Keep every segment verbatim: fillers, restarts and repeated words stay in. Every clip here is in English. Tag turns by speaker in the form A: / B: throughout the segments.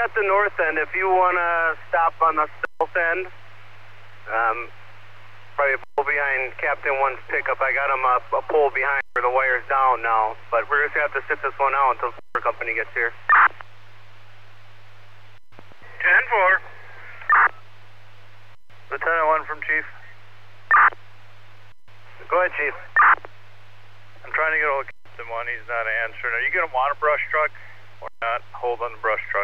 A: got the north end. If you want to stop on the south end, um, probably a pole behind Captain One's pickup. I got him a, a pole behind where the wire's down now, but we're just going to have to sit this one out until the power company gets here.
B: ten four. Lieutenant one from Chief.
A: Go ahead, Chief.
B: I'm trying to get a hold of Captain One. He's not answering. Are you going to want a brush truck or not? Hold on the brush truck.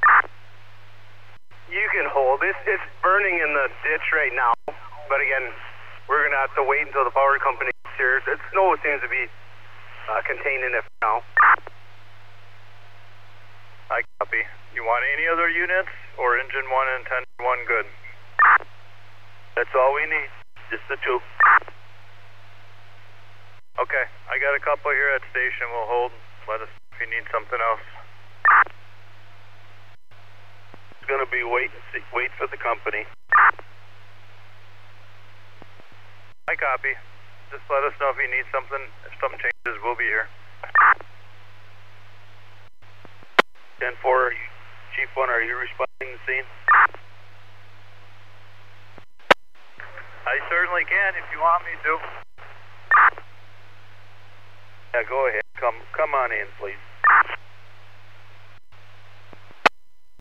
A: You can hold. It's, it's burning in the ditch right now, but again, we're going to have to wait until the power company gets here. The snow seems to be uh, containing it now.
B: I copy. You want any other units or engine one and tender one good?
A: That's all we need. Just the two.
B: Okay, I got a couple here at station. We'll hold. Let us know if you need something else.
A: It's going to be wait and see, wait for the company.
B: I copy. Just let us know if you need something. If something changes, we'll be here.
A: ten four, Chief one, are you responding to the scene?
B: I certainly can if you want me to.
A: Yeah, go ahead. Come, come on in, please.